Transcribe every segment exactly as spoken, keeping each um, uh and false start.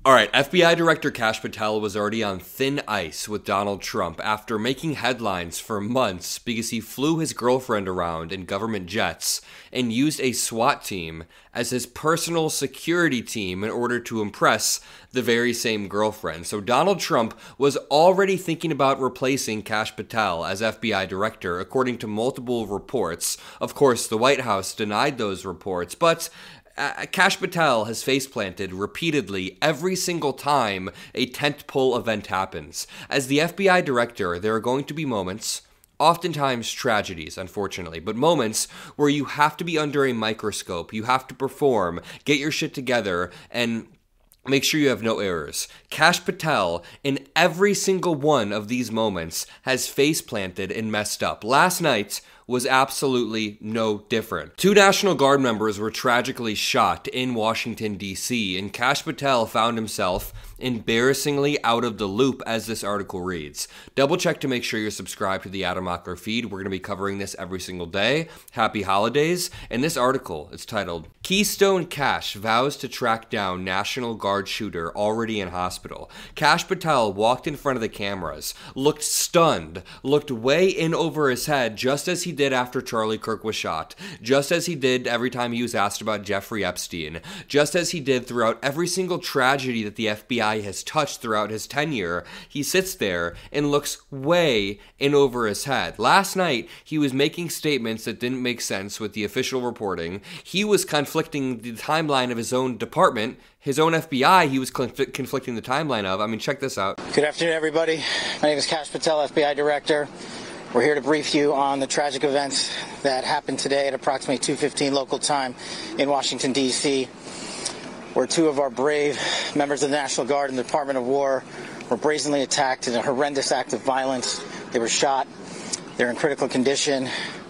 All right, F B I Director Kash Patel was already on thin ice with Donald Trump after making headlines for months because he flew his girlfriend around in government jets and used a SWAT team as his personal security team in order to impress the very same girlfriend. So Donald Trump was already thinking about replacing Kash Patel as F B I Director, according to multiple reports. Of course, the White House denied those reports, but Uh, Kash Patel has face-planted repeatedly every single time a tentpole event happens. As the F B I director, there are going to be moments, oftentimes tragedies, unfortunately, but moments where you have to be under a microscope, you have to perform, get your shit together, and make sure you have no errors. Kash Patel, in every single one of these moments, has face-planted and messed up. Last night was absolutely no different. Two National Guard members were tragically shot in Washington, D C, and Kash Patel found himself embarrassingly out of the loop, as this article reads. Double check to make sure you're subscribed to the Adam Mockler feed. We're going to be covering this every single day. Happy holidays. And this article is titled, Keystone Kash Vows to Track Down National Guard Shooter Already in Hospital. Kash Patel walked in front of the cameras, looked stunned, looked way in over his head, just as he did after Charlie Kirk was shot, just as he did every time he was asked about Jeffrey Epstein, just as he did throughout every single tragedy that the F B I has touched throughout his tenure. He sits there and looks way in over his head. Last night, he was making statements that didn't make sense with the official reporting. He was conflicting the timeline of his own department. His own F B I, he was conf- conflicting the timeline of. I mean, check this out. Good afternoon, everybody. My name is Kash Patel, F B I Director. We're here to brief you on the tragic events that happened today at approximately two fifteen local time in Washington, D C, where two of our brave members of the National Guard and the Department of War were brazenly attacked in a horrendous act of violence. They were shot. They're in critical condition.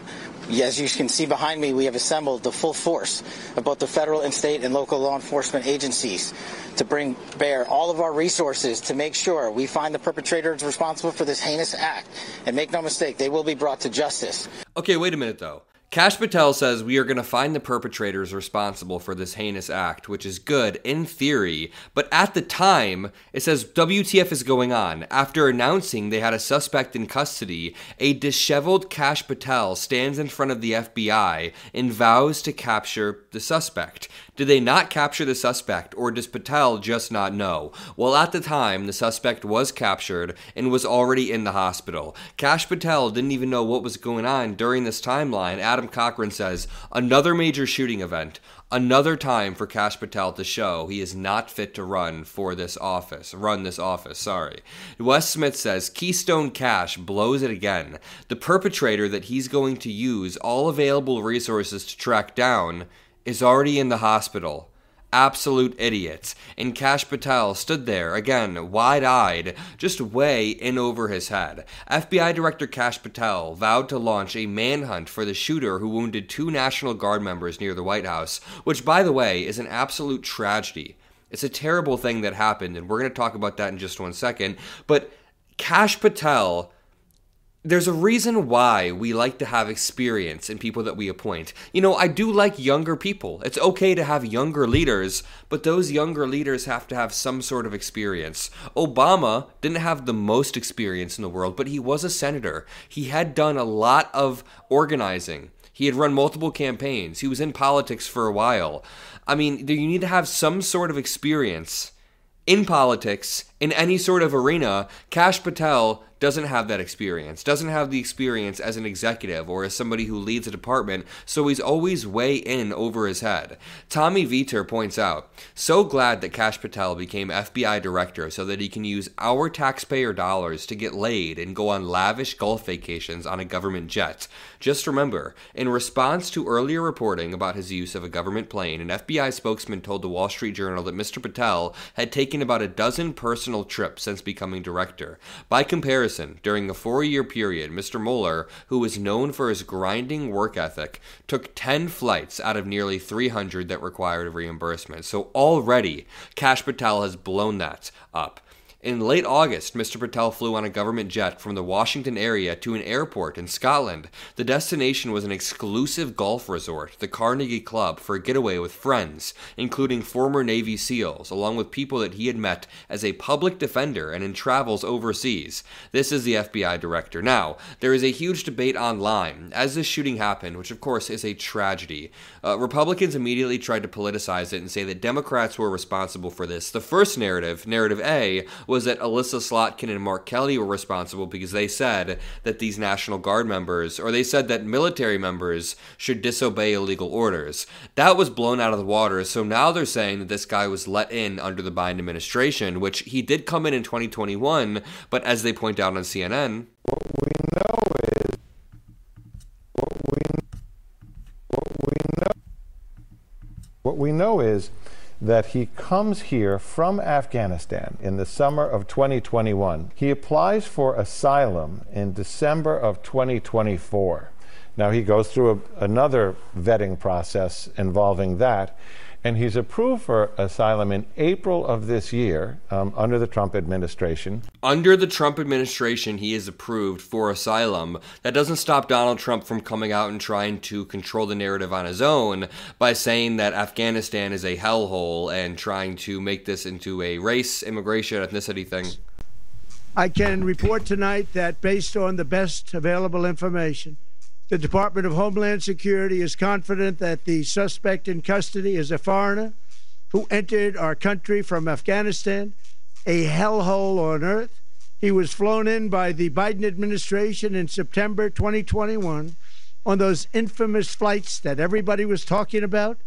As you can see behind me, we have assembled the full force of both the federal and state and local law enforcement agencies to bring bear all of our resources to make sure we find the perpetrators responsible for this heinous act. And make no mistake, they will be brought to justice. Okay, wait a minute, though. Kash Patel says we are going to find the perpetrators responsible for this heinous act, which is good in theory, but at the time, it says W T F is going on. After announcing they had a suspect in custody, a disheveled Kash Patel stands in front of the F B I and vows to capture the suspect. Did they not capture the suspect, or does Patel just not know? Well, at the time, the suspect was captured and was already in the hospital. Kash Patel didn't even know what was going on during this timeline. Adam Cochran says, another major shooting event, another time for Kash Patel to show he is not fit to run for this office, run this office, sorry. Wes Smith says, Keystone Kash blows it again. The perpetrator that he's going to use all available resources to track down is already in the hospital. Absolute idiots. And Kash Patel stood there, again, wide-eyed, just way in over his head. F B I Director Kash Patel vowed to launch a manhunt for the shooter who wounded two National Guard members near the White House, which, by the way, is an absolute tragedy. It's a terrible thing that happened, and we're going to talk about that in just one second. But Kash Patel, there's a reason why we like to have experience in people that we appoint. You know, I do like younger people. It's okay to have younger leaders, but those younger leaders have to have some sort of experience. Obama didn't have the most experience in the world, but he was a senator. He had done a lot of organizing. He had run multiple campaigns. He was in politics for a while. I mean, you need to have some sort of experience in politics, in any sort of arena. Kash Patel doesn't have that experience, doesn't have the experience as an executive or as somebody who leads a department, so he's always way in over his head. Tommy Viter points out, so glad that Kash Patel became F B I director so that he can use our taxpayer dollars to get laid and go on lavish golf vacations on a government jet. Just remember, in response to earlier reporting about his use of a government plane, an F B I spokesman told the Wall Street Journal that Mister Patel had taken about a dozen personal trips since becoming director. By comparison, during a four-year period, Mister Mueller, who was known for his grinding work ethic, took ten flights out of nearly three hundred that required a reimbursement. So already, Kash Patel has blown that up. In late August, Mister Patel flew on a government jet from the Washington area to an airport in Scotland. The destination was an exclusive golf resort, the Carnegie Club, for a getaway with friends, including former Navy SEALs, along with people that he had met as a public defender and in travels overseas. This is the F B I director. Now, there is a huge debate online as this shooting happened, which of course is a tragedy. Uh, Republicans immediately tried to politicize it and say that Democrats were responsible for this. The first narrative, narrative A, was that Alyssa Slotkin and Mark Kelly were responsible because they said that these National Guard members, or they said that military members should disobey illegal orders. That was blown out of the water, so now they're saying that this guy was let in under the Biden administration, which he did come in in twenty twenty-one, but as they point out on C N N, what we know is what we what we know what we know is that he comes here from Afghanistan in the summer of twenty twenty-one. He applies for asylum in December of twenty twenty-four. Now he goes through a, another vetting process involving that, and he's approved for asylum in April of this year um, under the Trump administration. Under the Trump administration, he is approved for asylum. That doesn't stop Donald Trump from coming out and trying to control the narrative on his own by saying that Afghanistan is a hellhole and trying to make this into a race, immigration, ethnicity thing. I can report tonight that based on the best available information, the Department of Homeland Security is confident that the suspect in custody is a foreigner who entered our country from Afghanistan, a hellhole on earth. He was flown in by the Biden administration in September twenty twenty-one on those infamous flights that everybody was talking about.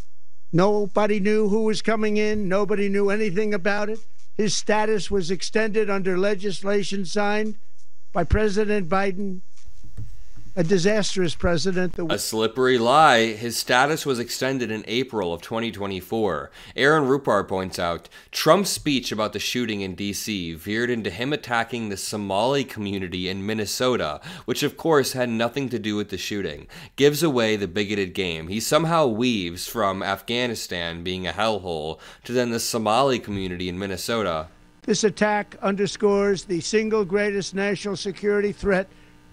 Nobody knew who was coming in. Nobody knew anything about it. His status was extended under legislation signed by President Biden. A disastrous president. A slippery lie. His status was extended in April of twenty twenty-four. Aaron Rupar points out, Trump's speech about the shooting in D C veered into him attacking the Somali community in Minnesota, which of course had nothing to do with the shooting. Gives away the bigoted game. He somehow weaves from Afghanistan being a hellhole to then the Somali community in Minnesota. This attack underscores the single greatest national security threat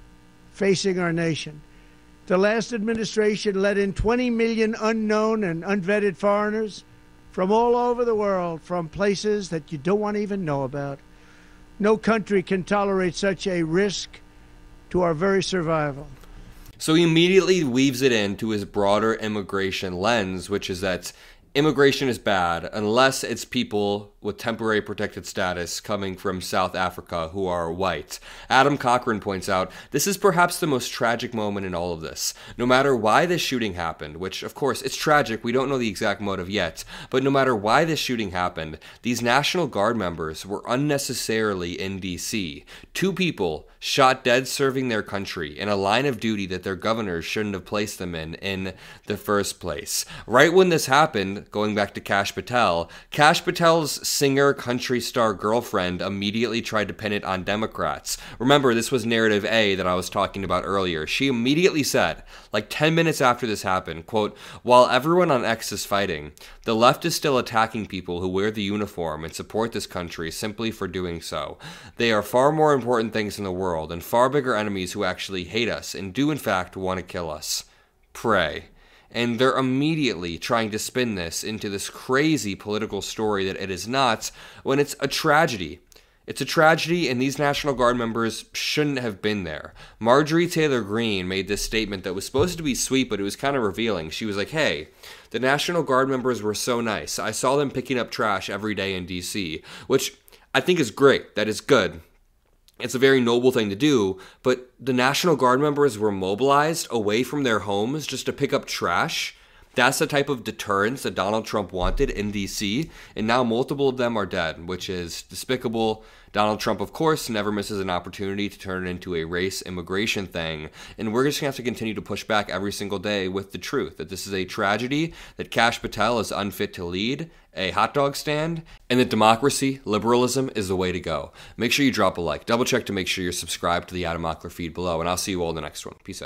facing our nation. The last administration let in twenty million unknown and unvetted foreigners from all over the world, from places that you don't want to even know about. No country can tolerate such a risk to our very survival. So he immediately weaves it into his broader immigration lens, which is that immigration is bad unless it's people with temporary protected status coming from South Africa who are white. Adam Cochran points out, this is perhaps the most tragic moment in all of this. No matter why this shooting happened, which of course it's tragic, we don't know the exact motive yet, but no matter why this shooting happened, these National Guard members were unnecessarily in D C. Two people shot dead serving their country in a line of duty that their governors shouldn't have placed them in in the first place. Right when this happened, going back to Kash Patel, Kash Patel's singer country star girlfriend immediately tried to pin it on Democrats. Remember, this was narrative A that I was talking about earlier. She immediately said, like ten minutes after this happened, quote, while everyone on X is fighting, the left is still attacking people who wear the uniform and support this country simply for doing so. They are far more important things in the world and far bigger enemies who actually hate us and do in fact want to kill us. Pray. And they're immediately trying to spin this into this crazy political story that it is not, when it's a tragedy. It's a tragedy, and these National Guard members shouldn't have been there. Marjorie Taylor Greene made this statement that was supposed to be sweet, but it was kind of revealing. She was like, hey, the National Guard members were so nice. I saw them picking up trash every day in D C, which I think is great. That is good. It's a very noble thing to do, but the National Guard members were mobilized away from their homes just to pick up trash. That's the type of deterrence that Donald Trump wanted in D C, and now multiple of them are dead, which is despicable. Donald Trump, of course, never misses an opportunity to turn it into a race immigration thing, and we're just going to have to continue to push back every single day with the truth that this is a tragedy, that Kash Patel is unfit to lead a hot dog stand, and that democracy, liberalism is the way to go. Make sure you drop a like. Double check to make sure you're subscribed to the Adam Mockler feed below, and I'll see you all in the next one. Peace out.